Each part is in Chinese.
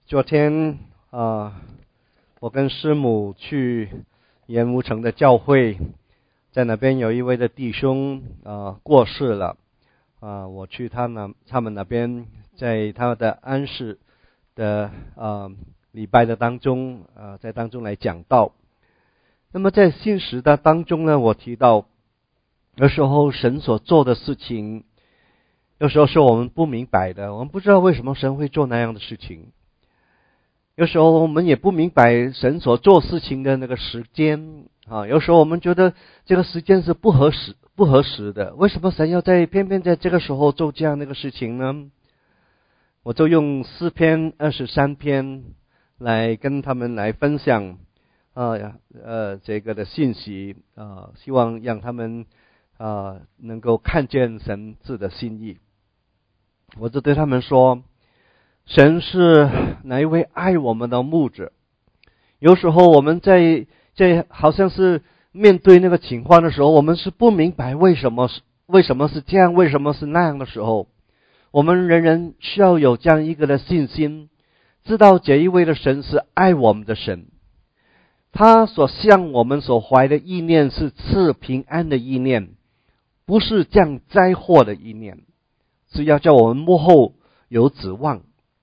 昨天我跟师母去盐湖城的教会，在那边有一位的弟兄过世了我去他们那边，在他的安息的礼拜的当中在当中来讲道。那么在信实的当中呢，我提到有时候神所做的事情，有时候是我们不明白的，我们不知道为什么神会做那样的事情。有时候我们也不明白神所做事情的那个时间有时候我们觉得这个时间是不合时的，为什么神要偏偏在这个时候做这样的一个事情呢？我就用诗篇23篇来跟他们来分享这个的信息希望让他们能够看见神自的心意。我就对他们说，神是哪一位爱我们的牧者。有时候我们在好像是面对那个情况的时候，我们是不明白为什么是这样，为什么是那样的时候，我们人人需要有这样一个的信心，知道这一位的神是爱我们的神，他所向我们所怀的意念是赐平安的意念，不是降灾祸的意念，是要叫我们幕后有指望。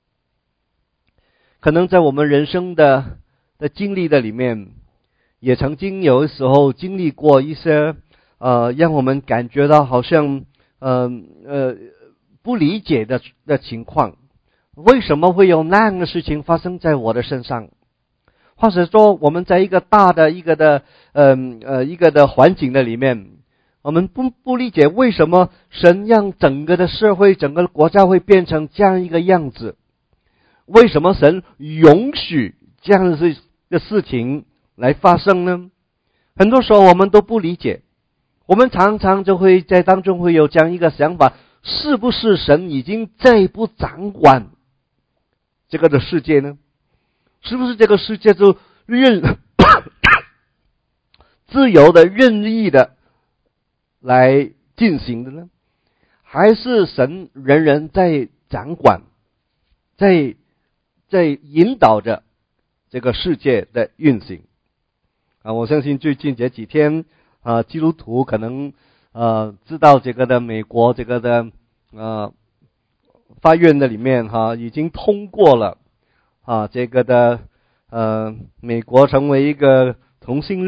可能在我们人生的经历的里面，也曾经有的时候经历过一些让我们感觉到好像不理解的情况。为什么会有那样的事情发生在我的身上？或者说我们在一个大的一个的环境的里面，我们不理解为什么神让整个的社会整个国家会变成这样一个样子，为什么神允许这样的事情来发生呢？很多时候我们都不理解，我们常常就会在当中会有这样一个想法，是不是神已经再不掌管这个的世界呢？是不是这个世界就自由的任意的来进行的呢？还是神人人在掌管，在引导着这个世界的运行我相信最近这几天基督徒可能知道这个的美国这个的法院的里面已经通过了这个的美国成为一个同性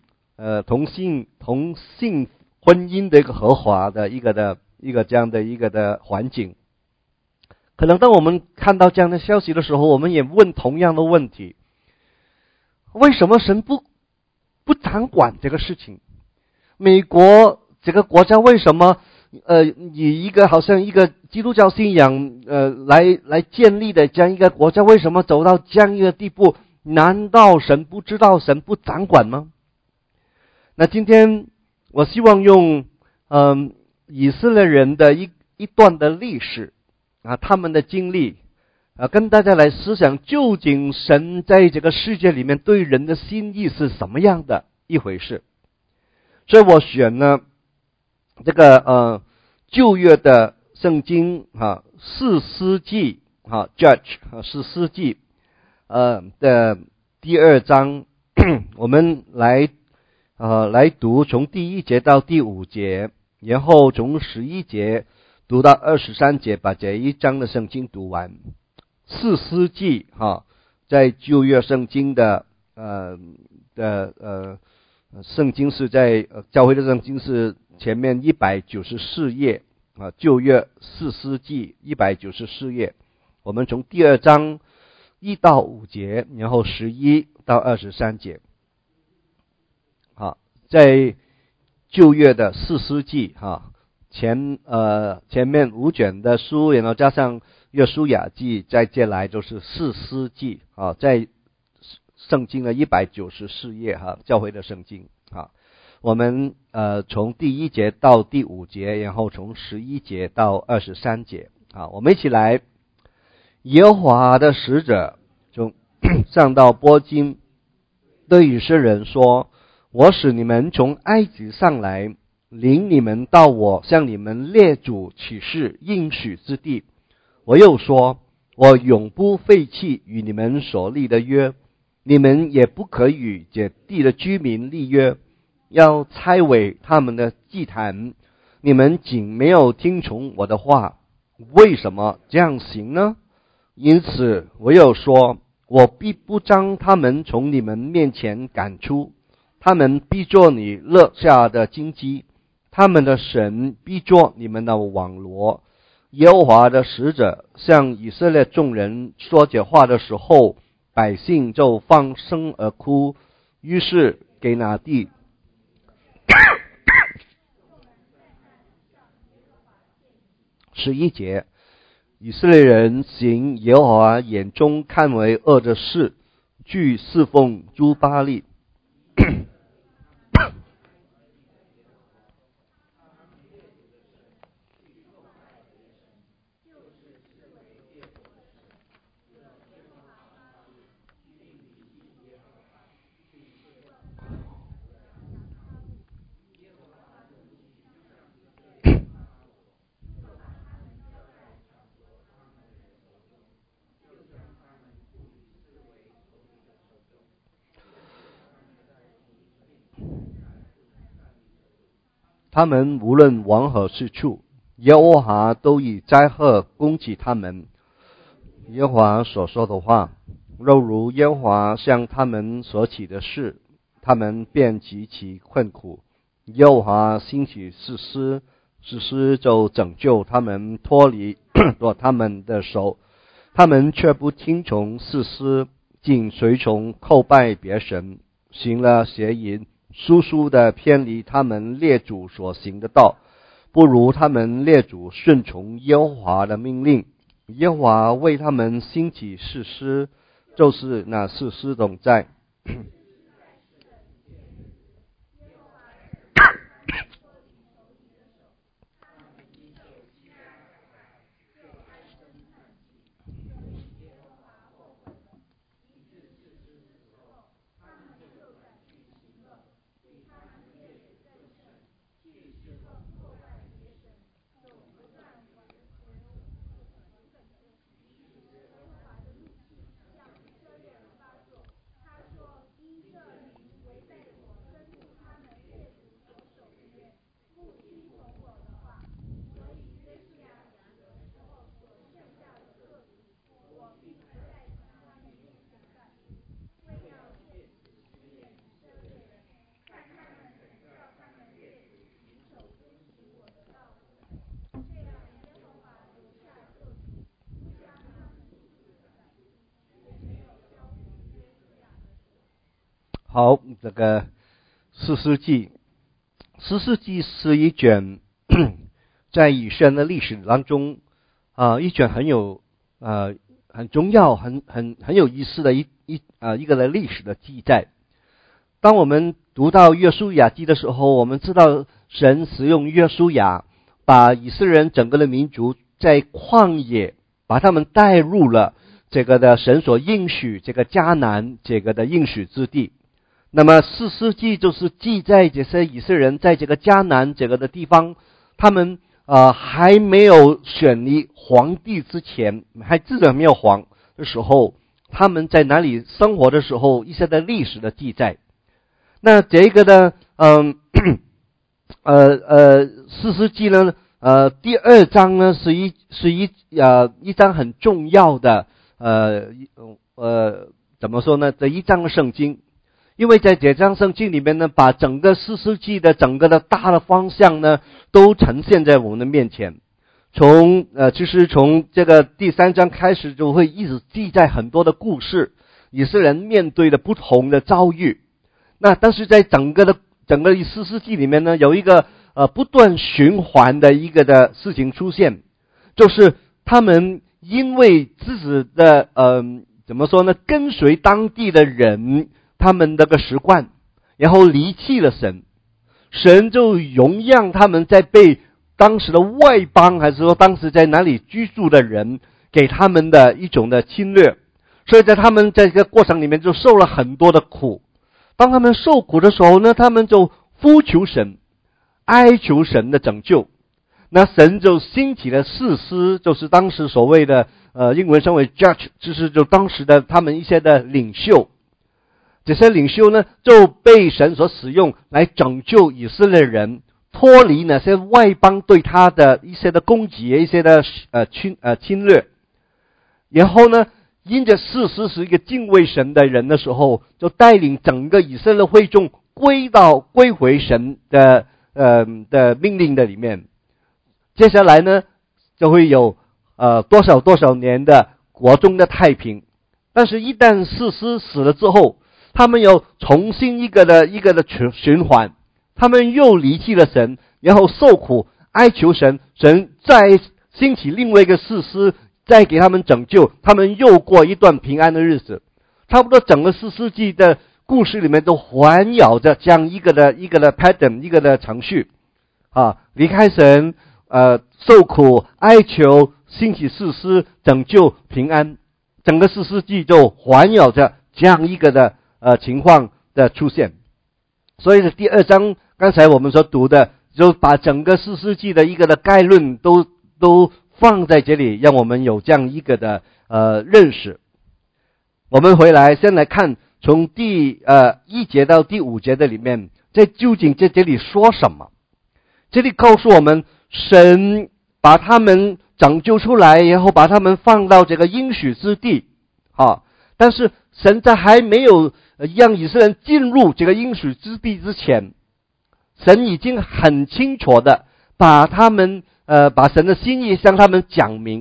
婚姻的一个合法的一个这样的一个的环境。可能当我们看到这样的消息的时候，我们也问同样的问题，为什么神不掌管这个事情？美国这个国家为什么以一个好像一个基督教信仰来建立的这样一个国家，为什么走到这样一个地步？难道神不知道，神不掌管吗？那今天我希望用以色列人的一段的历史他们的经历跟大家来思想，究竟神在这个世界里面对人的心意是什么样的一回事。所以我选了这个旧约的圣经士师记Judge 士师记的第2章我们来读从第1节到第5节，然后从11节读到23节，把这一章的圣经读完。士师记在旧约圣经的圣经是在教会的圣经是前面194页旧约士师记194页，我们从第2章1到5节，然后11到23节。在旧约的士师记前面5卷的书，然后加上约书亚记，再接来就是士师记在圣经的194页教会的圣经我们从第1节到第5节，然后从11节到23节我们一起来。耶和华的使者从上到波金，对以色列人说，我使你们从埃及上来，领你们到我向你们列祖起誓应许之地。我又说， 我永不废弃与你们所立的约，你们也不可与这地的居民立约，要拆毁他们的祭坛。你们竟没有听从我的话，为什么这样行呢？因此我又说，我必不将他们从你们面前赶出，他们必作你勒下的荆棘，他们的神必作你们的网罗。耶和华的使者向以色列众人说这话的时候，百姓就放声而哭。于是给拿地11节，以色列人行耶和华眼中看为恶的事，去侍奉诸巴力。他们无论往何去处，耶和华都以灾祸攻击他们。耶和华所说的话，若如耶和华向他们所起的事，他们便极其困苦。耶和华兴起士师，士师就拯救他们，脱离他们的手。他们却不听从士师，竟随从叩拜别神，行了邪淫，疏疏的偏离他们列祖所行的道，不如他们列祖顺从耶和华的命令。耶和华为他们兴起士师，就是那士师总在好，这个士师记，士师记是一卷在以色列的历史当中一卷很有很重要、很有意思的一个的历史的记载。当我们读到约书亚记的时候，我们知道神使用约书亚，把以色列人整个的民族在旷野，把他们带入了这个的神所应许这个迦南这个的应许之地。那么士师记就是记载这些以色列人在这个迦南这个的地方，他们还没有选立皇帝之前，还自己没有皇的时候，他们在哪里生活的时候，一些的历史的记载。那这个的士师记呢，第2章呢是一章很重要的怎么说呢？这一章的圣经。因为在这章圣经里面呢，把整个士师记的整个的大的方向呢，都呈现在我们的面前。其实从这个第3章开始，就会一直记载很多的故事，以色列人面对的不同的遭遇。那但是在整个士师记里面呢，有一个不断循环的一个的事情出现，就是他们因为自己的怎么说呢，跟随当地的人。他们那个习惯，然后离弃了神，神就容让他们在被当时的外邦，还是说当时在哪里居住的人给他们的一种的侵略，所以在他们在这个过程里面就受了很多的苦。当他们受苦的时候呢，他们就呼求神，哀求神的拯救。那神就兴起了士师，就是当时所谓的英文称为 judge， 就当时的他们一些的领袖。这些领袖呢，就被神所使用来拯救以色列人，脱离那些外邦对他的一些的攻击，一些的侵略。然后呢，因着士师是一个敬畏神的人的时候，就带领整个以色列会众归回神的命令的里面。接下来呢，就会有多少年的国中的太平。但是一旦士师死了之后，他们又重新一个的循环，他们又离弃了神，然后受苦哀求神，神再兴起另外一个士师，再给他们拯救，他们又过一段平安的日子。差不多整个士师记的故事里面都环绕着这样一个的 pattern， 一个的程序离开神，受苦哀求，兴起士师，拯救平安，整个士师记就环绕着这样一个的情况的出现。所以第2章刚才我们所读的，就把整个士师记的一个的概论都放在这里，让我们有这样一个的认识。我们回来先来看从第1节到第5节的里面，究竟在这里说什么？这里告诉我们，神把他们拯救出来，然后把他们放到这个应许之地但是神在还没有让以色列人进入这个应许之地之前，神已经很清楚的把神的心意向他们讲明。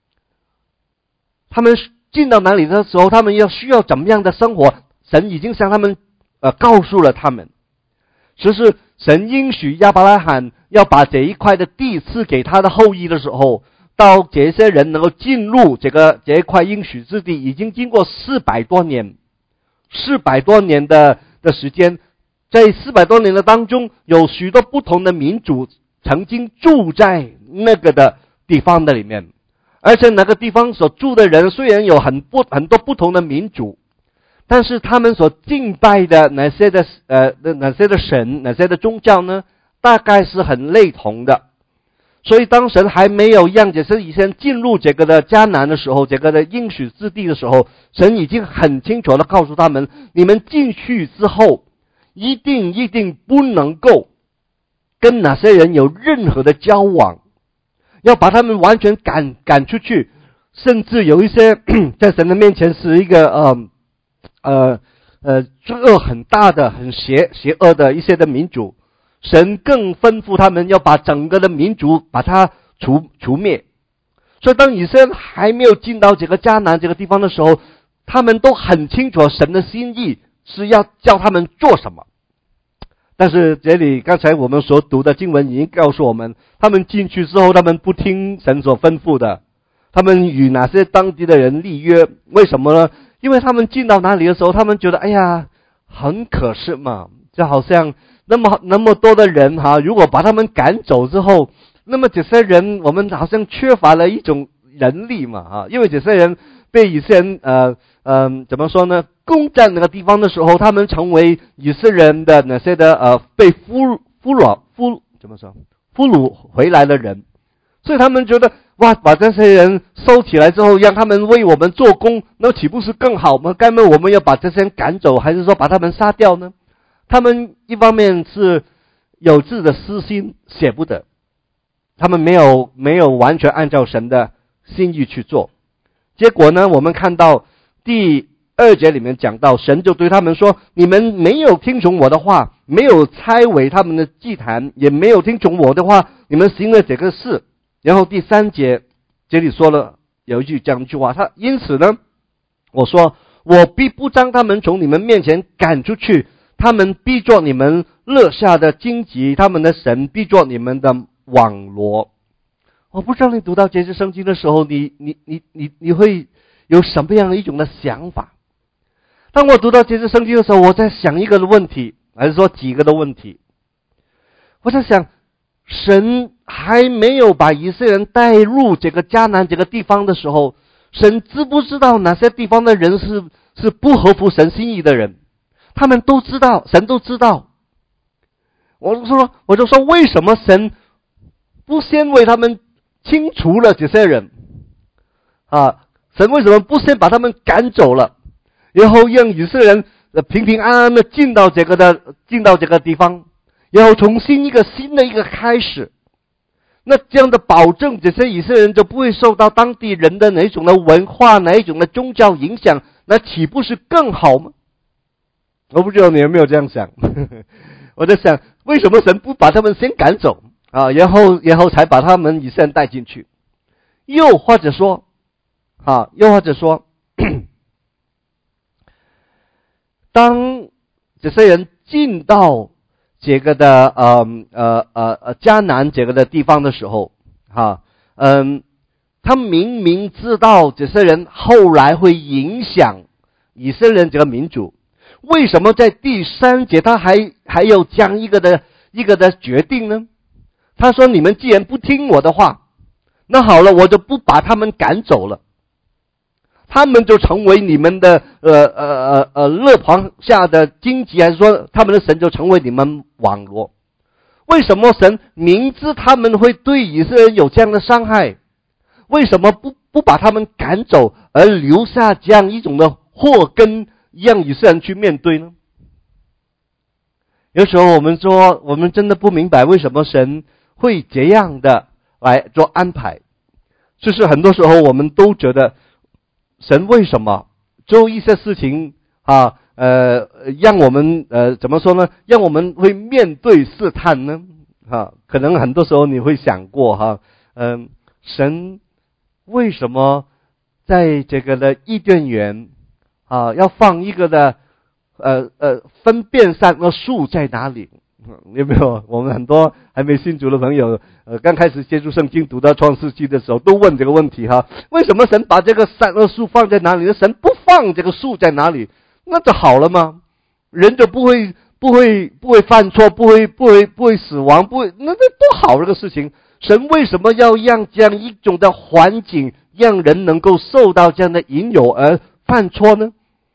他们进到哪里的时候，他们需要怎么样的生活，神已经向他们告诉了他们。只是神应许亚伯拉罕要把这一块的地赐给他的后裔的时候，到这些人能够进入这一块应许之地，已经经过400多年的时间。在400多年的当中，有许多不同的民族曾经住在那个的地方的里面，而且那个地方所住的人虽然有很多不同的民族，但是他们所敬拜的哪些的神，哪些的宗教呢，大概是很类同的。所以当神还没有让这些以色列人进入这个的迦南的时候，这个的应许之地的时候，神已经很清楚的告诉他们，你们进去之后一定不能够跟哪些人有任何的交往，要把他们完全赶出去。甚至有一些在神的面前是一个罪恶很大的很邪恶的一些的民族，神更吩咐他们要把整个的民族把它除灭。所以当以色列人还没有进到这个迦南这个地方的时候，他们都很清楚神的心意是要叫他们做什么。但是这里刚才我们所读的经文已经告诉我们，他们进去之后，他们不听神所吩咐的，他们与哪些当地的人立约。为什么呢？因为他们进到哪里的时候，他们觉得哎呀很可惜嘛，就好像那么多的人如果把他们赶走之后，那么这些人我们好像缺乏了一种人力嘛因为这些人被以色列人怎么说呢，攻占那个地方的时候，他们成为以色列人的那些的被俘虏回来的人。所以他们觉得哇，把这些人收起来之后，让他们为我们做工，那岂不是更好吗？干嘛我们要把这些人赶走，还是说把他们杀掉呢？他们一方面是有自己的私心，舍不得，他们没有完全按照神的心意去做。结果呢，我们看到第2节里面讲到，神就对他们说，你们没有听从我的话，没有拆毁他们的祭坛，也没有听从我的话，你们行了这个事。然后第3节这里说了有这样一句话，因此呢，我说我必不将他们从你们面前赶出去，他们必做你们勒下的荆棘，他们的神必做你们的网罗。我不知道你读到这些圣经的时候，你会有什么样的一种的想法？当我读到这些圣经的时候，我在想一个问题，还是说几个的问题。我在想，神还没有把以色列人带入这个迦南这个地方的时候，神知不知道哪些地方的人是不合乎神心意的人？他们都知道，神都知道。我就说为什么神不先为他们清除了这些人， 神为什么不先把他们赶走了，然后让以色列人平平安安的进到这个地方，然后重新新的一个开始？那这样的保证，这些以色列人就不会受到当地人的哪一种的文化、哪一种的宗教影响，那岂不是更好吗？我不知道你有没有这样想。我在想，为什么神不把他们先赶走然后才把他们以色列人带进去？又或者说当这些人进到这个的迦南这个的地方的时候，他明明知道这些人后来会影响以色列人这个民族，为什么在第3节他还要将一个的决定呢？他说：你们既然不听我的话，那好了，我就不把他们赶走了，他们就成为你们的肋旁下的荆棘，还是说他们的神就成为你们网罗？为什么神明知他们会对以色列人有这样的伤害，为什么不把他们赶走，而留下这样一种的祸根，让以色列人去面对呢？有时候我们说，我们真的不明白为什么神会这样的来做安排。就是很多时候我们都觉得，神为什么做一些事情让我们怎么说呢？让我们会面对试探呢？可能很多时候你会想过神为什么在这个的伊甸园要放一个的分辨善恶树在哪里？有没有？我们很多还没信主的朋友，刚开始接触圣经，读到创世纪的时候，都问这个问题为什么神把这个善恶树放在哪里？神不放这个树在哪里？那就好了吗？人就不会犯错，不会死亡，那多好这个事情。神为什么要让这样一种的环境，让人能够受到这样的引诱而犯错呢？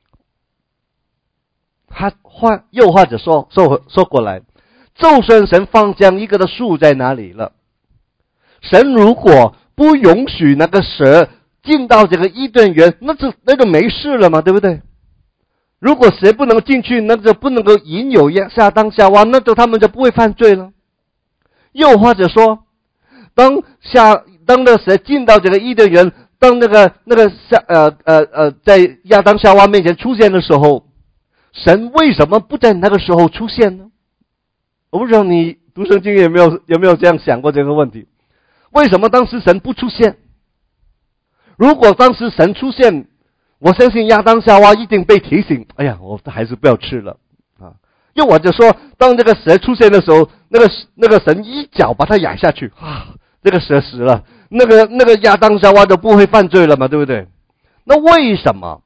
又或者说过来，就算神放这样一个的树在哪里了，神如果不允许那个蛇进到这个伊甸园，那就没事了嘛，对不对？如果蛇不能进去，那就不能够引诱亚当夏娃，那就他们就不会犯罪了。又或者说，当那蛇进到这个伊甸园，当在亚当夏娃面前出现的时候，神为什么不在那个时候出现呢？我不知道你读圣经有没有这样想过这个问题？为什么当时神不出现？如果当时神出现，我相信亚当夏娃一定被提醒，哎呀，我还是不要吃了又或者说，当这个蛇出现的时候，那个神一脚把它咬下去这个蛇死了，那个亚当夏娃就不会犯罪了嘛，对不对？那为什么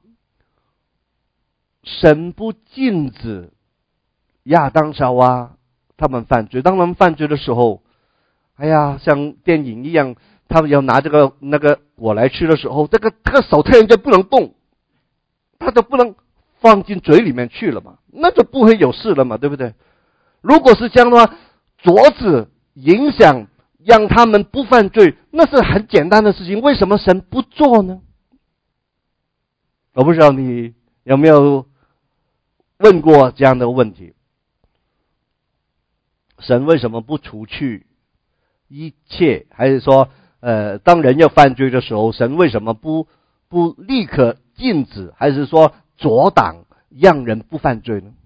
神不禁止亚当夏娃他们犯罪？当他们犯罪的时候，哎呀，像电影一样，他们要拿那个果来吃的时候，这个手突然间不能动，他就不能放进嘴里面去了嘛，那就不会有事了嘛，对不对？如果是这样的话，阻止影响让他们不犯罪，那是很简单的事情，为什么神不做呢？我不知道你有没有问过这样的问题，神为什么不除去一切？还是说当人要犯罪的时候，神为什么不立刻禁止，还是说阻挡让人不犯罪呢？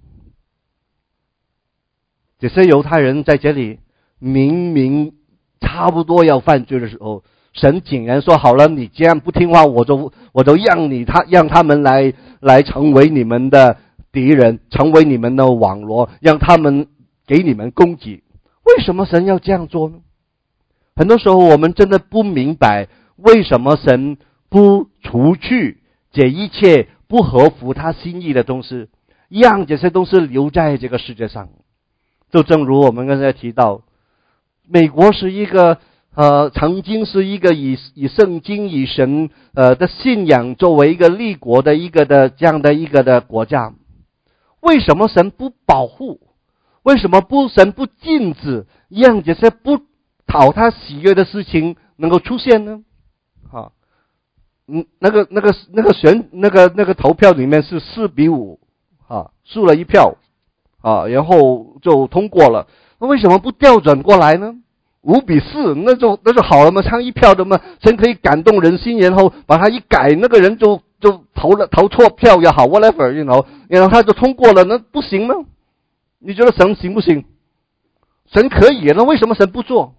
这些犹太人在这里明明差不多要犯罪的时候，神竟然说好了，你这样不听话，我就让他们来成为你们的敌人，成为你们的网罗，让他们给你们攻击。为什么神要这样做呢？很多时候我们真的不明白，为什么神不除去这一切不合乎他心意的东西，让这些东西留在这个世界上。就正如我们刚才提到，美国是一个曾经是一个以圣经以神的信仰作为一个立国的一个的这样的一个的国家，为什么神不保护？为什么神不禁止让这些不讨他喜悦的事情能够出现呢？ 那个投票里面是4-5啊，输了一票啊，然后就通过了。那为什么不调转过来呢？5-4，那就好了嘛，差一票的嘛，神可以感动人心，然后把它一改，那个人就投错票也好 ，whatever， 然后他就通过了，那不行吗？你觉得神行不行？神可以，那为什么神不做？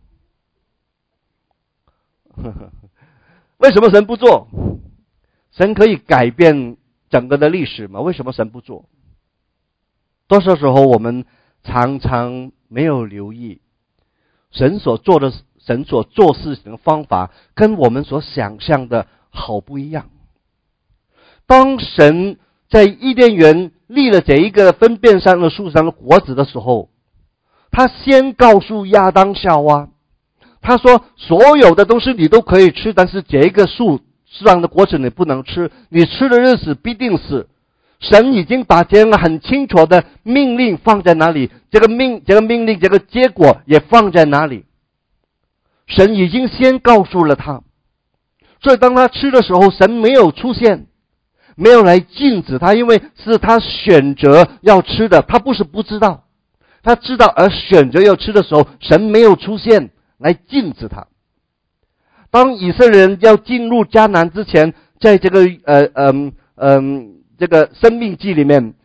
为什么神不做？神可以改变整个的历史吗？为什么神不做？多少时候我们常常没有留意神所做事情的方法跟我们所想象的好不一样。当神在伊甸园立了这一个分辨善恶树上的果子的时候，他先告诉亚当夏娃，他说所有的东西你都可以吃，但是这一个树上的果子你不能吃，你吃的日子必定死。神已经把这样很清楚的命令放在哪里，这个命令这个结果也放在哪里，神已经先告诉了他。所以当他吃的时候，神没有出现，没有来禁止他，因为是他选择要吃的，他不是不知道，他知道而选择要吃的时候，神没有出现来禁止他。当以色列人要进入迦南之前，在这个这个生命记里面，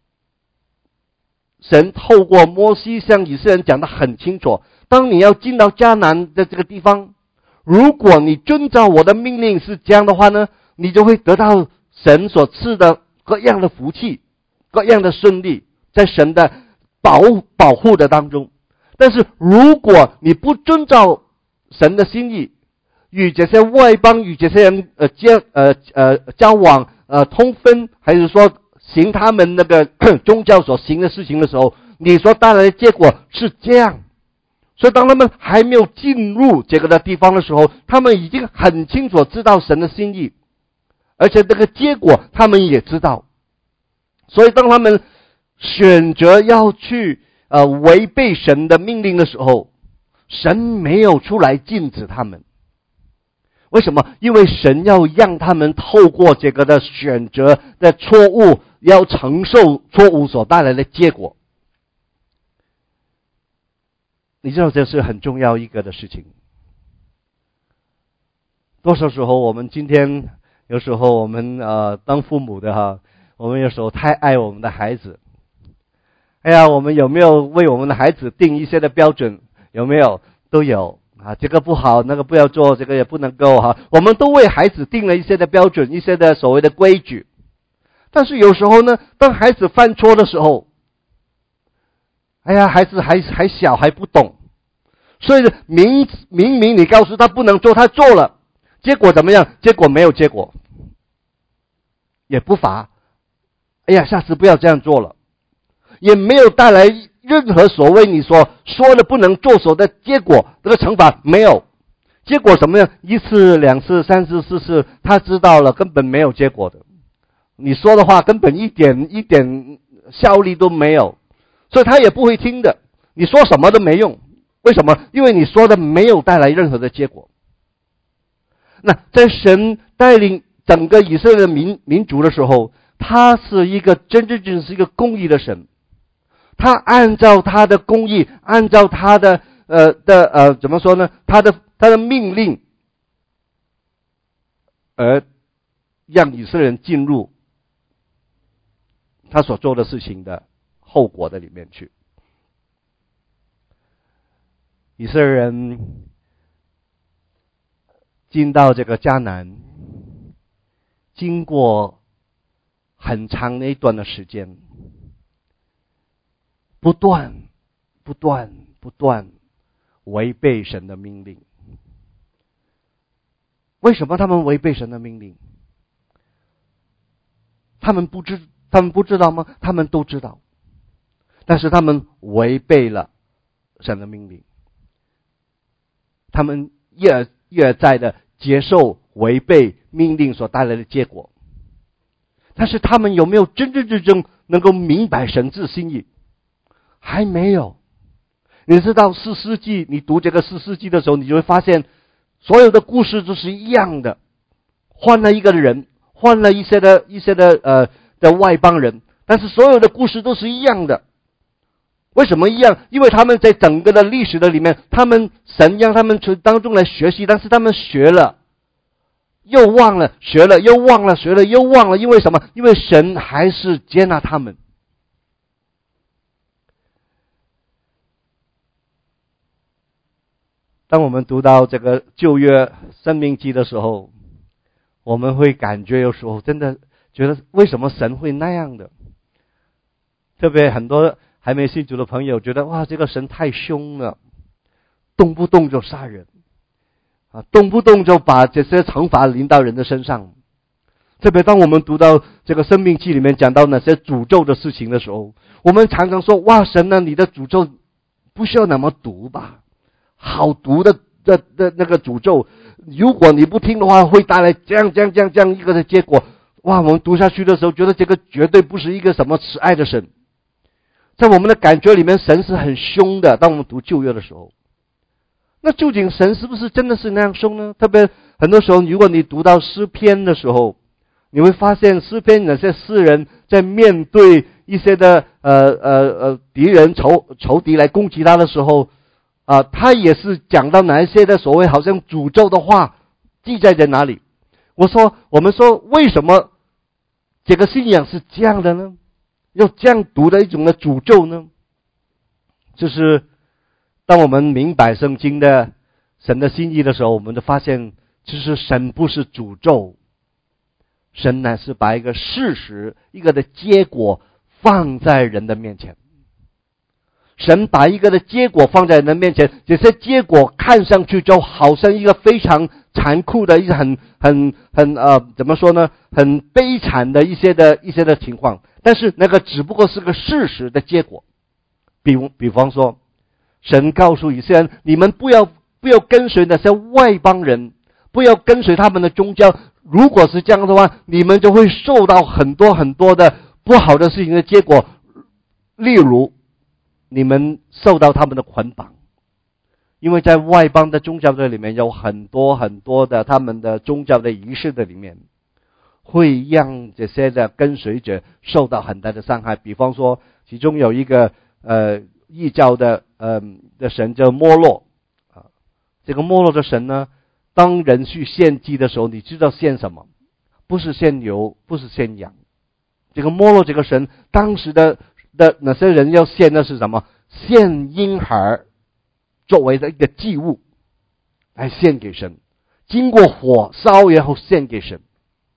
神透过摩西向以色列人讲得很清楚，当你要进到迦南的这个地方，如果你遵照我的命令是这样的话呢，你就会得到神所赐的各样的福气，各样的顺利，在神的保护的当中。但是如果你不遵照神的心意，与这些外邦与这些人交往通婚，还是说行他们那个宗教所行的事情的时候，你所带来的结果是这样。所以当他们还没有进入这个的地方的时候，他们已经很清楚知道神的心意，而且这个结果他们也知道。所以当他们选择要去违背神的命令的时候，神没有出来禁止他们。为什么？因为神要让他们透过这个的选择的错误，要承受错误所带来的结果。你知道这是很重要一个的事情。多少时候我们今天有时候我们当父母的我们有时候太爱我们的孩子。哎呀，我们有没有为我们的孩子定一些的标准？有没有？都有这个不好，那个不要做，这个也不能够我们都为孩子定了一些的标准，一些的所谓的规矩。但是有时候呢，当孩子犯错的时候，哎呀，孩子还小还不懂，所以明明你告诉他不能做，他做了，结果怎么样？结果没有结果，也不罚。哎呀，下次不要这样做了，也没有带来任何所谓你说的不能做手的结果，这个惩罚没有。结果怎么样？1次、2次、3次、4次，他知道了，根本没有结果的。你说的话根本一点效力都没有，所以他也不会听的。你说什么都没用，为什么？因为你说的没有带来任何的结果。那在神带领整个以色列的民族的时候，他是一个真正是一个公义的神。他按照他的公义，按照他的怎么说呢？他的命令，而让以色列人进入他所做的事情的后果的里面去。以色列人进到这个迦南，经过很长的一段的时间，不断违背神的命令。为什么他们违背神的命令？他们不知道吗？他们都知道，但是他们违背了神的命令，他们一而再的接受违背命令所带来的结果。但是他们有没有真能够明白神之心意？还没有。你知道士师记，你读这个士师记的时候，你就会发现所有的故事都是一样的。 换了一个人，换了一些的外邦人，但是所有的故事都是一样的。为什么一样？因为他们在整个的历史的里面，神让他们从当中来学习，但是他们学了又忘了，学了又忘了，学了又忘了。因为什么？因为神还是接纳他们。当我们读到这个旧约申命记的时候，我们会感觉有时候真的觉得为什么神会那样的？特别很多还没信主的朋友觉得，哇，这个神太凶了，动不动就杀人啊，动不动就把这些惩罚临到人的身上。特别当我们读到这个申命记里面讲到那些诅咒的事情的时候，我们常常说，哇，神呢，你的诅咒不需要那么毒吧？好毒的那个诅咒，如果你不听的话，会带来这样一个的结果。哇，我们读下去的时候，觉得这个绝对不是一个什么慈爱的神。在我们的感觉里面，神是很凶的。当我们读旧约的时候，那究竟神是不是真的是那样凶呢？特别很多时候，如果你读到诗篇的时候，你会发现诗篇那些诗人在面对一些的敌人仇敌来攻击他的时候，他也是讲到哪一些的所谓好像诅咒的话记载在哪里。我们说为什么这个信仰是这样的呢？要这样读的一种的诅咒呢？就是当我们明白圣经的神的心意的时候，我们就发现其实神不是诅咒，神乃是把一个事实，一个的结果放在人的面前。神把一个的结果放在人的面前，这些结果看上去就好像一个非常残酷的一个怎么说呢？很悲惨的一些的情况，但是那个只不过是个事实的结果。比方说，神告诉以色列人，你们不要跟随那些外邦人，不要跟随他们的宗教。如果是这样的话，你们就会受到很多很多的不好的事情的结果。例如，你们受到他们的捆绑，因为在外邦的宗教的里面有很多很多的他们的宗教的仪式的里面，会让这些的跟随者受到很大的伤害。比方说，其中有一个异教的神叫摩洛啊，这个摩洛的神呢，当人去献祭的时候，你知道献什么？不是献牛，不是献羊。这个摩洛这个神当时的哪些人要献的是什么？献婴孩作为的一个祭物来献给神，经过火烧然后献给神。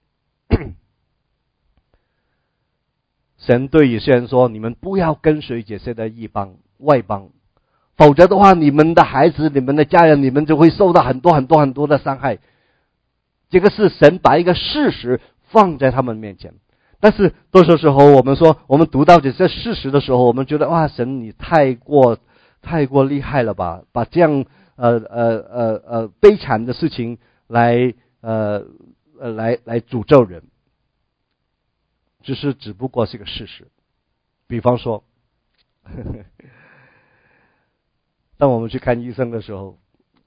神对以色列人说，你们不要跟随这些的外邦，否则的话，你们的孩子、你们的家人，你们就会受到很多很多很多的伤害。这个是神把一个事实放在他们面前。但是多数时候，我们读到这些事实的时候，我们觉得，哇，神你太过厉害了吧，把这样悲惨的事情来诅咒人，只不过是个事实。比方说当我们去看医生的时候，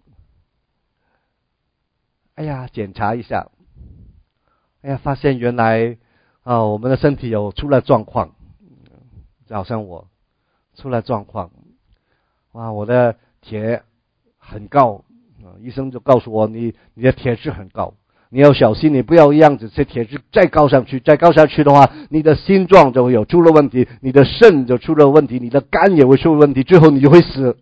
检查一下，发现原来我们的身体出了状况，好像我出了状况，我的铁很高，医生就告诉我，你的铁质很高，你要小心，你不要让这些铁质再高下去的话，你的心脏就会出了问题，你的肾就出了问题，你的肝也会出问题，最后你就会死。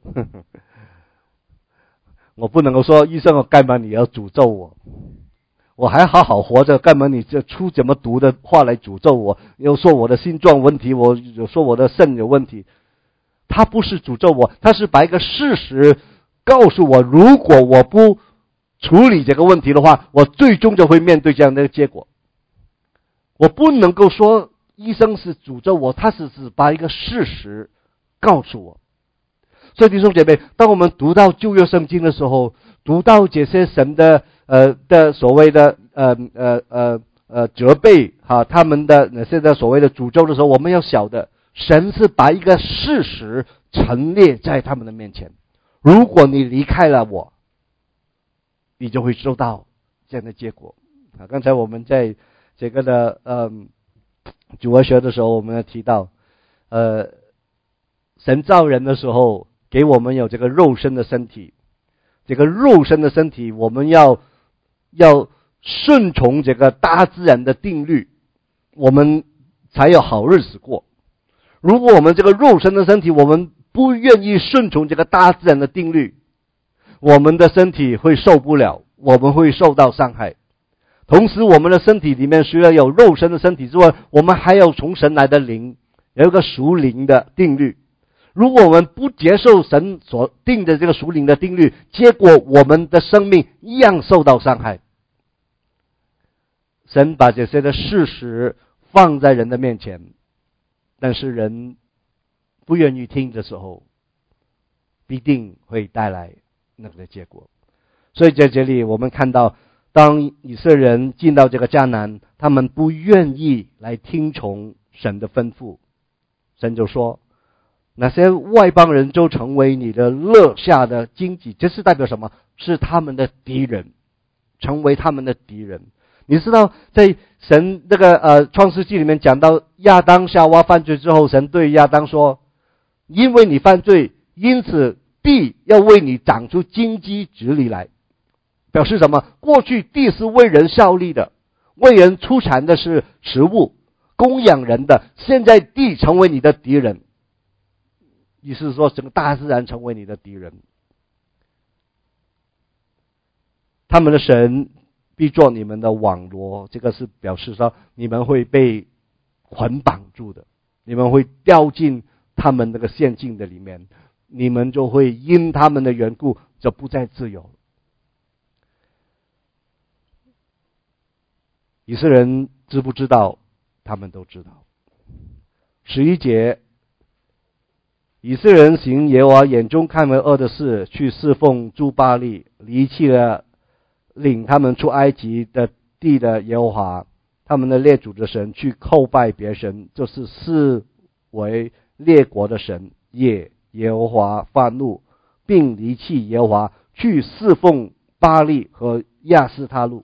我不能够说，医生，干嘛你要诅咒我？我还好好活着，干嘛你这出这么毒的话来诅咒我？又说我的心脏问题，我有说我的肾有问题。他不是诅咒我，他是把一个事实告诉我，如果我不处理这个问题的话，我最终就会面对这样的结果。我不能够说医生是诅咒我，他是只把一个事实告诉我。所以弟兄姐妹，当我们读到旧约圣经的时候，读到这些神的所谓的责备他们的那些的所谓的诅咒的时候，我们要晓得，神是把一个事实陈列在他们的面前。如果你离开了我，你就会受到这样的结果。 刚才我们在这个的主日学的时候，我们要提到神造人的时候给我们有这个肉身的身体，这个肉身的身体我们要顺从这个大自然的定律，我们才有好日子过。如果我们这个肉身的身体我们不愿意顺从这个大自然的定律，我们的身体会受不了，我们会受到伤害。同时我们的身体里面除了有肉身的身体之外，我们还有从神来的灵，有一个属灵的定律。如果我们不接受神所定的这个属灵的定律，结果我们的生命一样受到伤害。神把这些的事实放在人的面前，但是人不愿意听的时候，必定会带来那个的结果。所以在这里我们看到，当以色列人进到这个迦南，他们不愿意来听从神的吩咐，神就说那些外邦人就成为你的乐下的荆棘。这是代表什么？是他们的敌人，成为他们的敌人。你知道在神这个创世纪里面讲到亚当夏娃犯罪之后，神对亚当说，因为你犯罪，因此地要为你长出荆棘蒺藜来。表示什么？过去地是为人效力的，为人出产的是食物，供养人的，现在地成为你的敌人。意思是说整个大自然成为你的敌人。他们的神必做你们的网罗，这个是表示说你们会被捆绑住的，你们会掉进他们那个陷阱的里面，你们就会因他们的缘故就不再自由。以色列人知不知道？他们都知道。11节，以色列人行耶和华眼中看为恶的事，去侍奉诸巴力，离弃了领他们出埃及的地的耶和华，他们的列祖的神，去叩拜别神，就是视为列国的神，耶和华发怒，并离弃耶和华，去侍奉巴力和亚斯他路。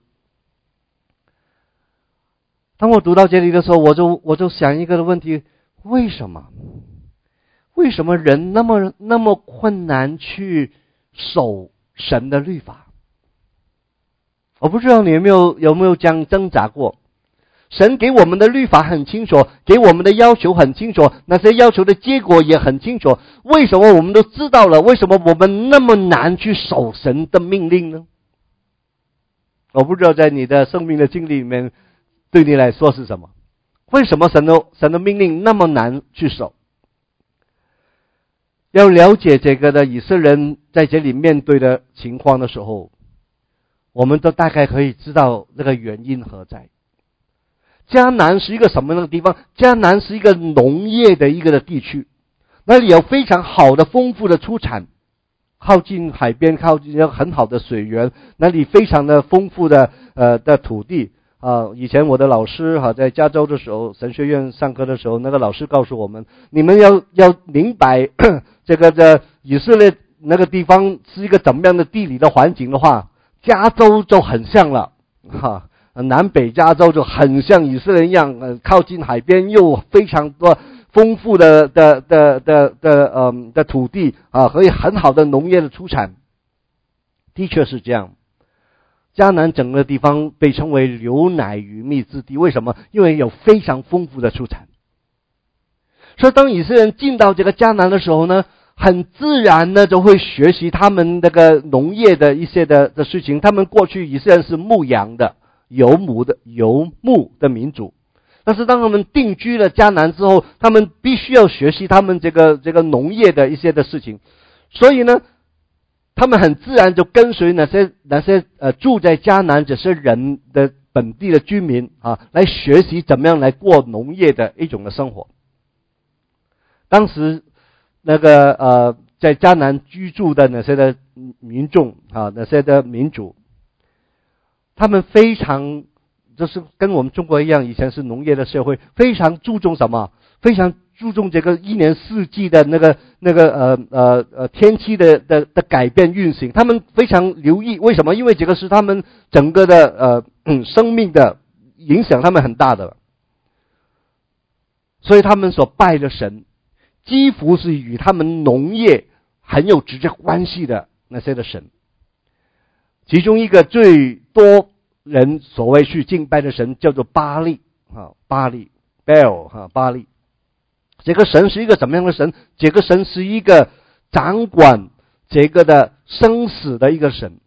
当我读到这里的时候，我就想一个问题：为什么人那么困难去守神的律法？我不知道你有没有这样挣扎过。神给我们的律法很清楚，给我们的要求很清楚，那些要求的结果也很清楚，为什么我们都知道了，为什么我们那么难去守神的命令呢？我不知道在你的生命的经历里面对你来说是什么？为什么神的命令那么难去守？要了解这个的以色列人在这里面对的情况的时候，我们都大概可以知道这个原因何在。迦南是一个什么样的地方？迦南是一个农业的一个的地区，那里有非常好的丰富的出产，靠近海边，靠近有很好的水源，那里非常的丰富的土地。以前我的老师在加州的时候，神学院上课的时候，那个老师告诉我们，你们要明白这个的以色列那个地方是一个怎么样的地理的环境的话，加州就很像了南北加州就很像以色列一样，靠近海边，又非常多丰富的土地和很好的农业的出产。的确是这样。迦南整个地方被称为流奶与蜜之地，为什么？因为有非常丰富的出产。所以当以色列人进到这个迦南的时候呢，很自然的就会学习他们那个农业的一些的事情。他们过去以色列人是牧羊的、游牧的民族，但是当他们定居了迦南之后，他们必须要学习他们这个农业的一些的事情。所以呢，他们很自然就跟随那些住在迦南这些人的本地的居民来学习怎么样来过农业的一种的生活。当时那个在迦南居住的那些的民众那些的民族，他们非常就是跟我们中国一样，以前是农业的社会，非常注重什么？非常注重这个一年四季的天气的改变运行，他们非常留意。为什么？因为这个是他们整个的生命的影响，他们很大的。所以他们所拜的神，几乎是与他们农业很有直接关系的那些的神。其中一个最多人所谓去敬拜的神叫做巴力巴力 Baal 巴力。这个神是一个怎么样的神？这个神是一个掌管这个的生死的一个神。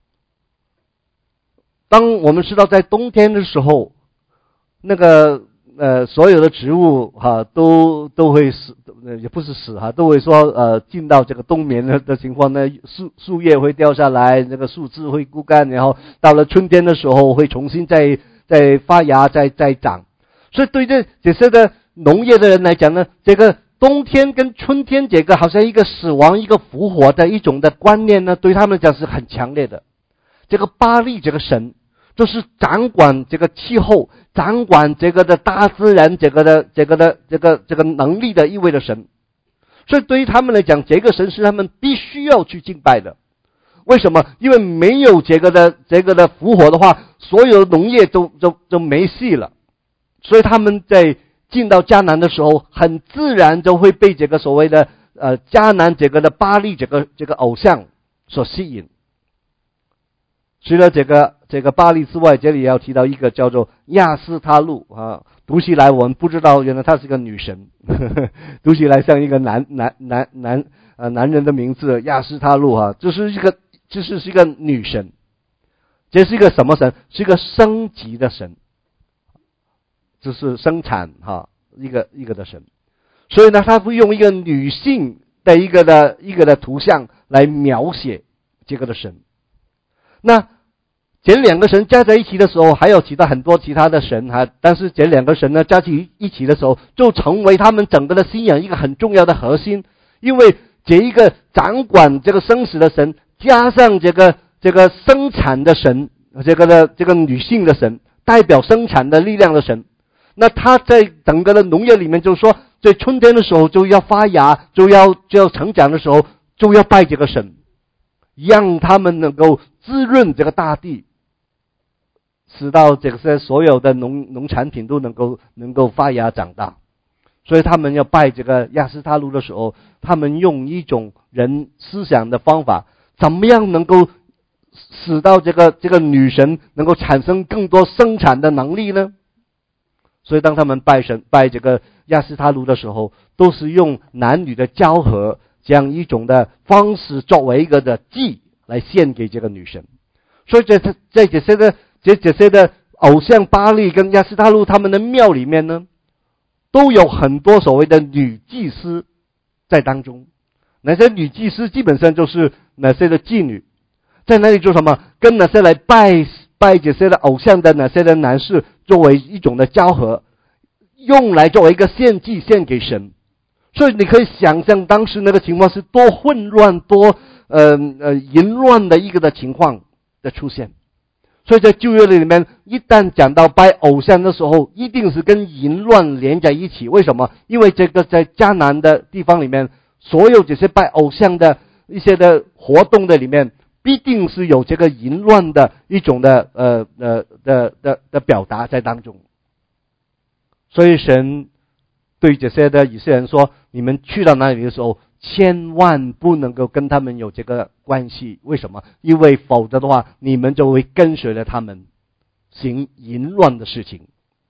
当我们知道在冬天的时候，那个所有的植物都会死，也不是死都会说进到这个冬眠的情况呢，树叶会掉下来，那个树枝会枯干，然后到了春天的时候会重新再发芽再长。所以对这些的农业的人来讲呢，这个冬天跟春天这个好像一个死亡一个复活的一种的观念呢，对他们讲是很强烈的。这个巴力这个神就是掌管这个气候，掌管这个的大自然这个能力的一位的神。所以对于他们来讲，这个神是他们必须要去敬拜的。为什么？因为没有这个的复活的话，所有农业都没戏了。所以他们在进到迦南的时候，很自然就会被这个所谓的迦南这个的巴力这个偶像所吸引。除了这个巴力之外，这里要提到一个叫做亚斯他路读起来我们不知道原来她是个女神读起来像一个男人的名字，亚斯他路这是一个女神。这是一个什么神？是一个生殖的神，就是生产一个的神。所以呢，他会用一个女性的一个的图像来描写这个的神。那这两个神加在一起的时候，还有其他很多其他的神但是这两个神呢加在一起的时候，就成为他们整个的信仰一个很重要的核心。因为这一个掌管这个生死的神，加上这个生产的神，这个女性的神，代表生产的力量的神。那他在整个的农业里面，就是说在春天的时候就要发芽，就要成长的时候就要拜这个神，让他们能够滋润这个大地，使到这些所有的农产品都能够发芽长大。所以他们要拜这个亚斯他路的时候，他们用一种人思想的方法，怎么样能够使到这个女神能够产生更多生产的能力呢？所以当他们拜这个亚斯他路的时候，都是用男女的交合这样一种的方式作为一个的祭来献给这个女神。所以在这些的偶像巴力跟亚斯他路他们的庙里面呢，都有很多所谓的女祭司在当中。那些女祭司基本上就是那些的妓女，在那里做什么？跟那些来拜这些的偶像的那些的男士作为一种的交合，用来作为一个献祭献给神。所以你可以想象当时那个情况是多混乱多淫乱的一个的情况的出现。所以在旧约里面，一旦讲到拜偶像的时候，一定是跟淫乱连在一起。为什么？因为这个在迦南的地方里面，所有这些拜偶像的一些的活动的里面，必定是有这个淫乱的一种的表达在当中。所以神对这些的以色列人说，你们去到那里的时候，千万不能够跟他们有这个关系。为什么？因为否则的话，你们就会跟随了他们行淫乱的事情。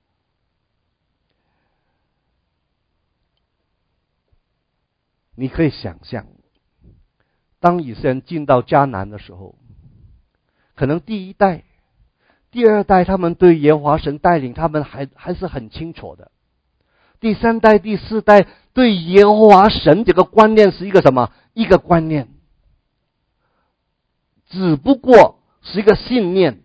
你可以想象，当以色列人进到迦南的时候，可能第一代第二代他们对耶和华神带领他们还是很清楚的，第三代第四代对耶和华神这个观念是一个什么？一个观念，只不过是一个信念。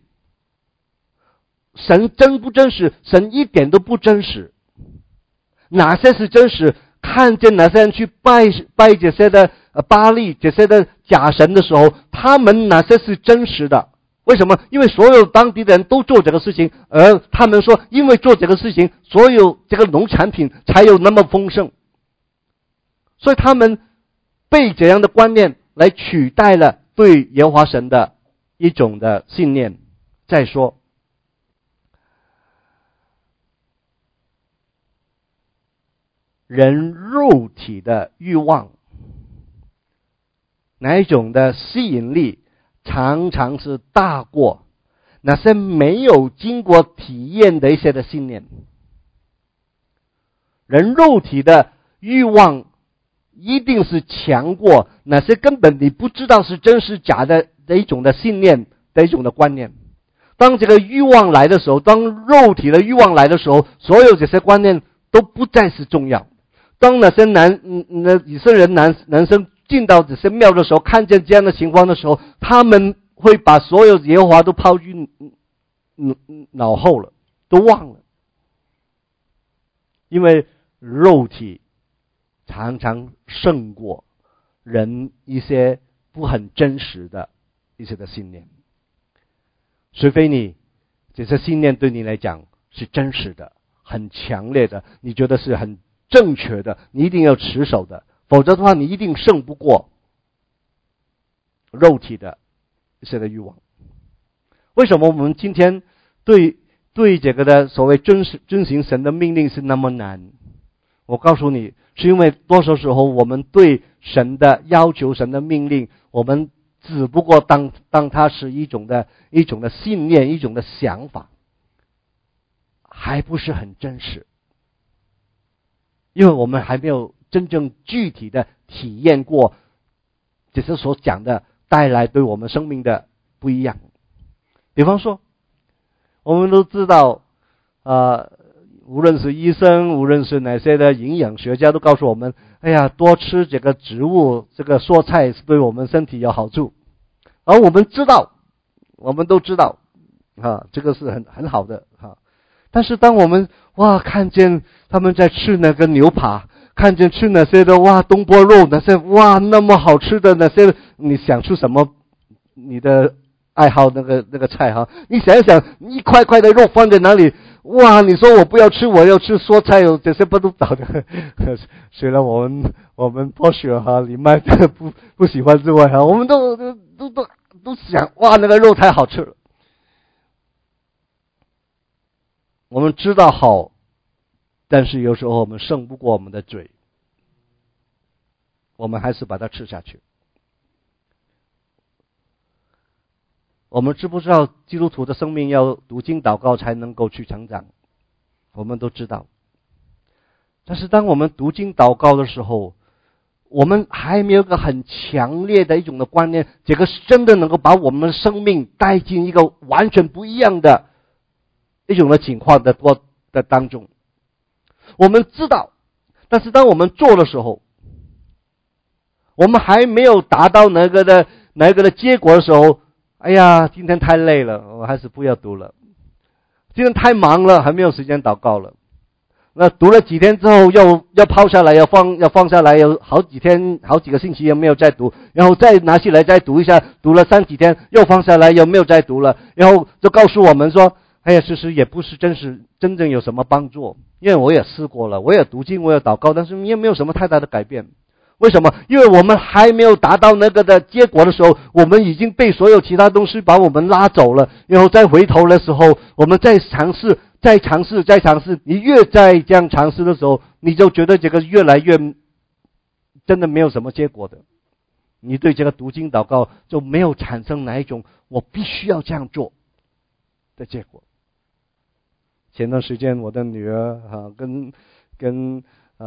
神真不真实？神一点都不真实。哪些是真实？看见哪些人去拜这些的巴力这些的假神的时候，他们哪些是真实的？为什么？因为所有当地的人都做这个事情，而他们说因为做这个事情，所有这个农产品才有那么丰盛。 所以他们被这样的观念来取代了对耶和华神的一种的信念。再说，人肉体的欲望，哪一种的吸引力常常是大过那些没有经过体验的一些的信念。人肉体的欲望一定是强过那些根本你不知道是真是假的一种的信念的一种的观念。当这个欲望来的时候，当肉体的欲望来的时候，所有这些观念都不再是重要。当那些以色列人男生进到这些庙的时候，看见这样的情况的时候，他们会把所有耶和华都抛于脑后了，都忘了。因为肉体常常胜过人一些不很真实的一些的信念。除非你这些信念对你来讲是真实的，很强烈的，你觉得是很正确的，你一定要持守的，否则的话你一定胜不过肉体的一些的欲望。为什么我们今天对这个的所谓遵行神的命令是那么难？我告诉你，是因为多数时候我们对神的要求、神的命令，我们只不过当它是一种的信念，一种的想法，还不是很真实。因为我们还没有真正具体的体验过这些所讲的带来对我们生命的不一样。比方说，我们都知道无论是医生，无论是哪些的营养学家都告诉我们，多吃这个植物，这个蔬菜是对我们身体有好处。而我们都知道这个是很好的但是当我们看见他们在吃那个牛扒，看见吃那些的东坡肉，那些那么好吃的那些，你想出什么你的爱好那个菜你想一想，一块块的肉放在哪里，你说我不要吃，我要吃蔬菜，这些不都倒的。虽然我们博学里面不喜欢之外我们都想那个肉太好吃了。我们知道好，但是有时候我们胜不过我们的嘴，我们还是把它吃下去。我们知不知道基督徒的生命要读经祷告才能够去成长？我们都知道。但是当我们读经祷告的时候，我们还没有一个很强烈的一种的观念，这个是真的能够把我们的生命带进一个完全不一样的一种的情况的当中。我们知道，但是当我们做的时候，我们还没有达到哪个的结果的时候，今天太累了，我还是不要读了。今天太忙了，还没有时间祷告了。那读了几天之后要抛下来，要放下来，有好几个星期又没有再读，然后再拿起来再读一下，读了3几天又放下来，又没有再读了，然后就告诉我们说，其实也不是真正有什么帮助。因为我也试过了，我也读经，我也祷告，但是也没有什么太大的改变。为什么？因为我们还没有达到那个的结果的时候，我们已经被所有其他东西把我们拉走了，然后再回头的时候，我们再尝试，你越在这样尝试的时候，你就觉得这个越来越真的没有什么结果的。你对这个读经祷告就没有产生哪一种我必须要这样做的结果。前段时间我的女儿跟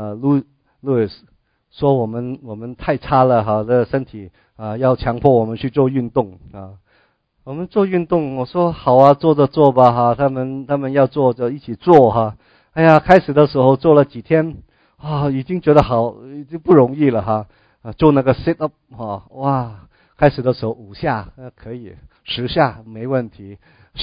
Louis 说我们太差了的身体要强迫我们去做运动我们做运动，我说好啊，做着做吧他们要做就一起做开始的时候做了几天已经觉得好，已经不容易了做那个 sit up 开始的时候5下可以，10下没问题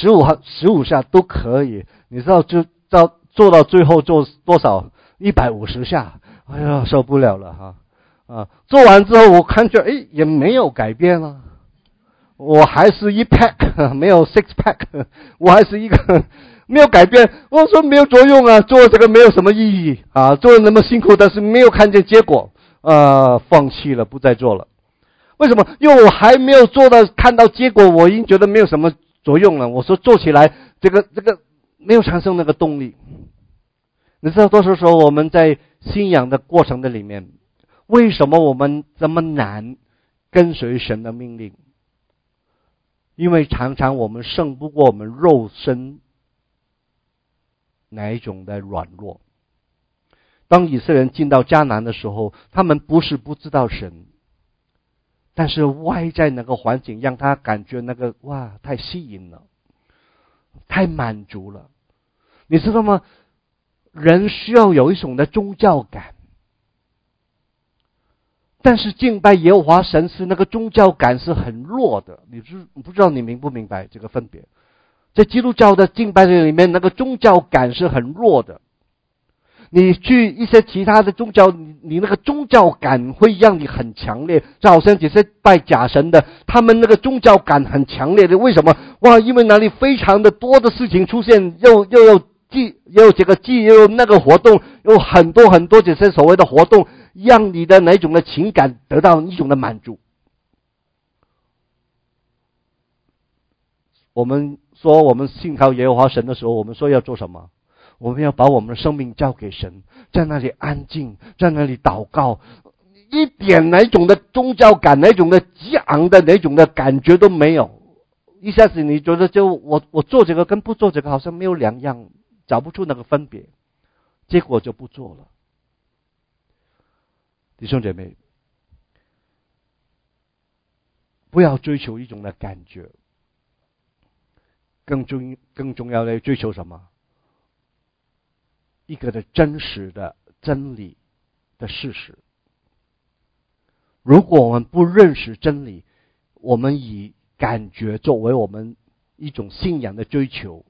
，15下都可以。你知道做到最后做多少？150下，受不了了做完之后我看着也没有改变啊，我还是1 pack 没有6 pack， 我还是一个没有改变。我说没有作用做这个没有什么意义做得那么辛苦，但是没有看见结果。 放弃了，不再做了。为什么？因为我还没有做到，看到结果，我已经觉得没有什么作用了。我说做起来，这个没有产生那个动力。你知道，多少时候我们在信仰的过程的里面，为什么我们这么难跟随神的命令？因为常常我们胜不过我们肉身哪一种的软弱。当以色列人进到迦南的时候，他们不是不知道神，但是外在那个环境让他感觉那个太吸引了，太满足了。你知道吗？人需要有一种的宗教感，但是敬拜耶和华神是那个宗教感是很弱的。你不知道你明不明白这个分别？在基督教的敬拜里面，那个宗教感是很弱的。你去一些其他的宗教，你那个宗教感会让你很强烈，就好像这些拜假神的，他们那个宗教感很强烈的。为什么？因为那里非常的多的事情出现，又有这个祭，又有那个活动，有很多很多这些所谓的活动，让你的哪种的情感得到一种的满足。我们说我们信靠耶和华神的时候，我们说要做什么？我们要把我们的生命交给神，在那里安静，在那里祷告，一点哪种的宗教感，哪种的激昂的哪种的感觉都没有。一下子你觉得就我做这个跟不做这个好像没有两样，找不出那个分别，结果就不做了。弟兄姐妹，不要追求一种的感觉，更重要的追求什么？一个的真实的真理的事实。如果我们不认识真理，我们以感觉作为我们一种信仰的追求，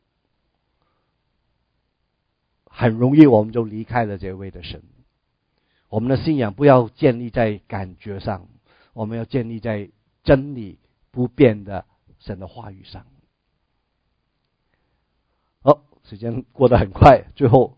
很容易我们就离开了这位的神。我们的信仰不要建立在感觉上，我们要建立在真理不变的神的话语上。时间过得很快，最后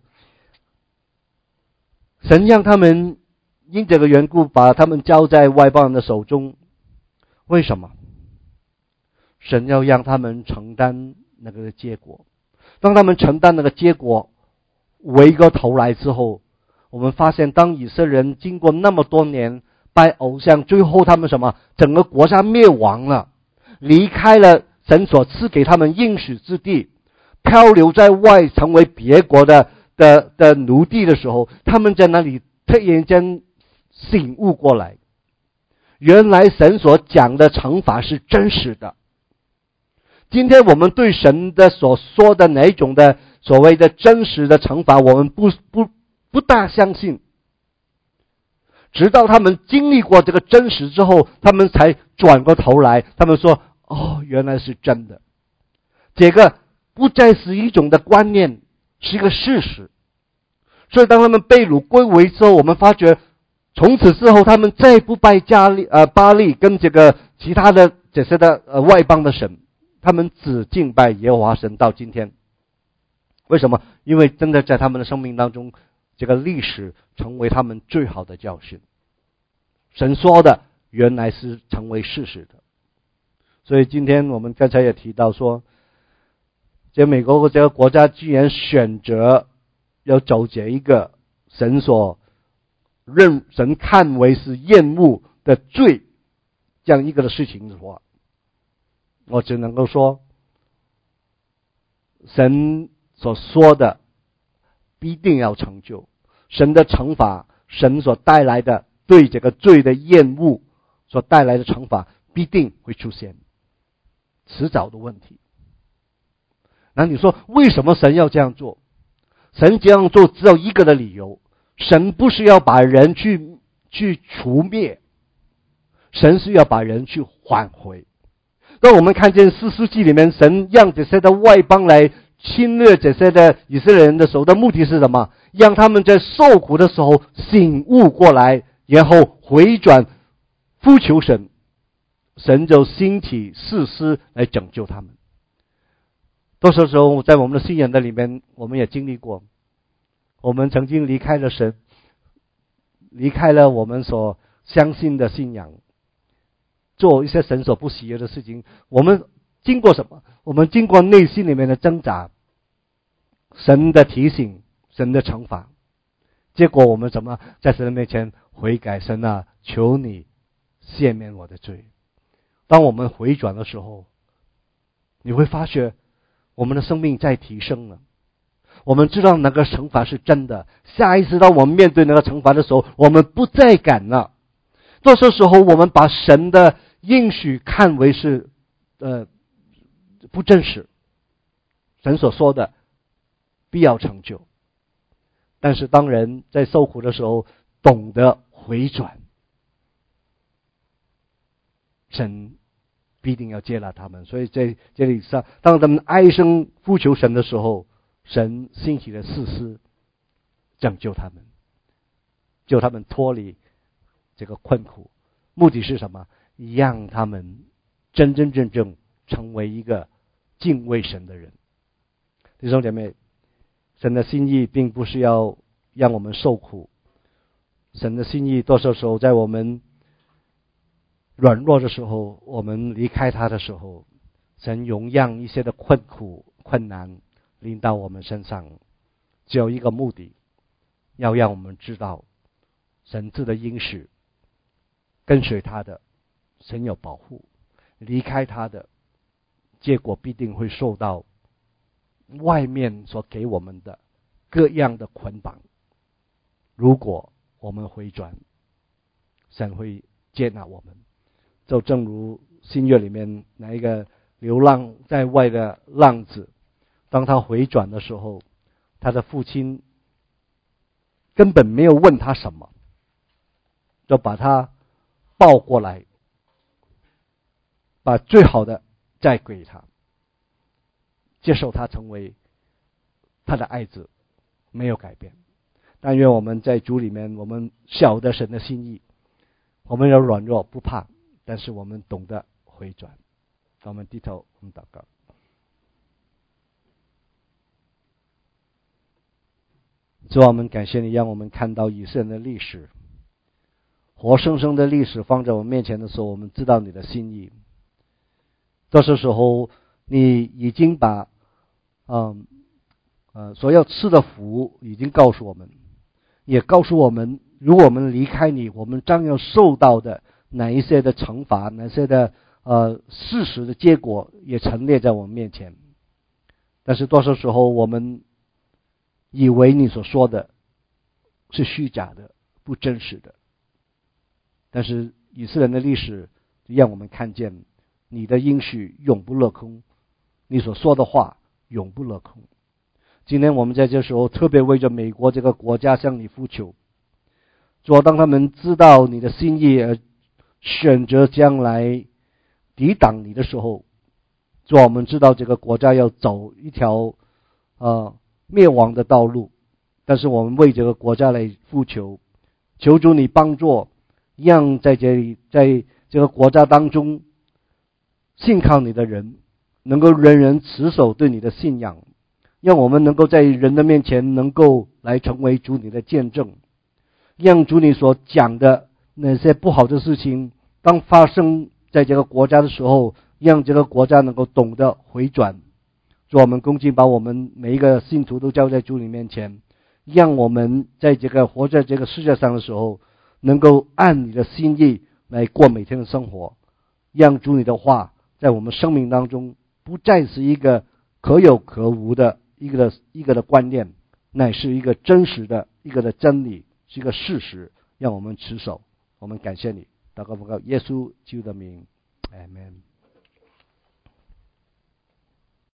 神让他们因这个缘故把他们交在外邦人的手中。为什么？神要让他们承担那个结果。当他们承担那个结果，回过头来之后，我们发现当以色列人经过那么多年拜偶像，最后他们什么？整个国家灭亡了，离开了神所赐给他们应许之地，漂流在外，成为别国的奴隶的时候，他们在那里突然间醒悟过来，原来神所讲的惩罚是真实的。今天我们对神的所说的哪一种的所谓的真实的惩罚，我们不大相信。直到他们经历过这个真实之后，他们才转过头来，他们说原来是真的。这个不再是一种的观念，是一个事实。所以当他们被掳归回之后，我们发觉从此之后他们再不拜巴力跟这个其他的这些的外邦的神，他们只敬拜耶和华神到今天。为什么？因为真的在他们的生命当中，这个历史成为他们最好的教训。神说的原来是成为事实的。所以今天我们刚才也提到说，这美国这个国家居然选择要走这一个神看为是厌恶的罪这样一个的事情的话，我只能够说，神所说的必定要成就，神的惩罚，神所带来的对这个罪的厌恶所带来的惩罚必定会出现，迟早的问题。那你说为什么神要这样做？神这样做只有一个的理由，神不是要把人去除灭，神是要把人去挽回。当我们看见士师记里面，神让这些的外邦来侵略这些的以色列人的时候的目的是什么？让他们在受苦的时候醒悟过来，然后回转呼求神，神就兴起士师来拯救他们。多少时候在我们的信仰的里面，我们也经历过，我们曾经离开了神， 离开了我们所相信的信仰，做一些神所不喜悦的事情，我们经过什么？我们经过内心里面的挣扎，神的提醒，神的惩罚，结果我们怎么在神的面前悔改？神啊，求你赦免我的罪。当我们回转的时候，你会发觉我们的生命在提升了。我们知道那个惩罚是真的，下一次当我们面对那个惩罚的时候，我们不再敢了。多数时候我们把神的应许看为是不真实，神所说的必要成就。但是当人在受苦的时候懂得回转，神必定要接纳他们。所以在这里上，当他们哀声呼求神的时候，神兴起的士师拯救他们，救他们脱离这个困苦。目的是什么？让他们真真正正成为一个敬畏神的人。弟兄姐妹，神的心意并不是要让我们受苦，神的心意多少时候在我们软弱的时候，我们离开他的时候，神容让一些的困苦困难临到我们身上，只有一个目的，要让我们知道神赐的应许，跟随他的神有保护，离开他的结果必定会受到外面所给我们的各样的捆绑。如果我们回转，神会接纳我们。就正如新约里面那一个流浪在外的浪子，当他回转的时候，他的父亲根本没有问他什么，就把他抱过来，把最好的再给他，接受他成为他的爱子，没有改变。但愿我们在主里面，我们晓得神的心意，我们有软弱不怕，但是我们懂得回转。我们低头，我们祷告。主啊，我们感谢你，让我们看到以色列的历史，活生生的历史放在我们面前的时候，我们知道你的心意。多少时候你已经把所要吃的福已经告诉我们，也告诉我们，如果我们离开你，我们将要受到的哪一些的惩罚，哪些的事实的结果也陈列在我们面前。但是多少时候我们以为你所说的是虚假的，不真实的。但是以色列人的历史让我们看见你的应许永不落空，你所说的话永不落空。今天我们在这时候特别为着美国这个国家向你呼求，主啊，当他们知道你的心意而选择将来抵挡你的时候，主啊，我们知道这个国家要走一条灭亡的道路，但是我们为这个国家来呼求，求主你帮助，让在这里在这个国家当中信靠你的人能够人人持守对你的信仰，让我们能够在人的面前能够来成为主你的见证，让主你所讲的那些不好的事情当发生在这个国家的时候，让这个国家能够懂得回转。主，我们恭敬把我们每一个信徒都交在主你面前，让我们在这个活在这个世界上的时候，能够按你的心意来过每天的生活，让主你的话在我们生命当中不再是一个可有可无的一个的观念，乃是一个真实的一个的真理，是一个事实，让我们持守。我们感谢你，祷告奉告耶稣基督的名，阿们。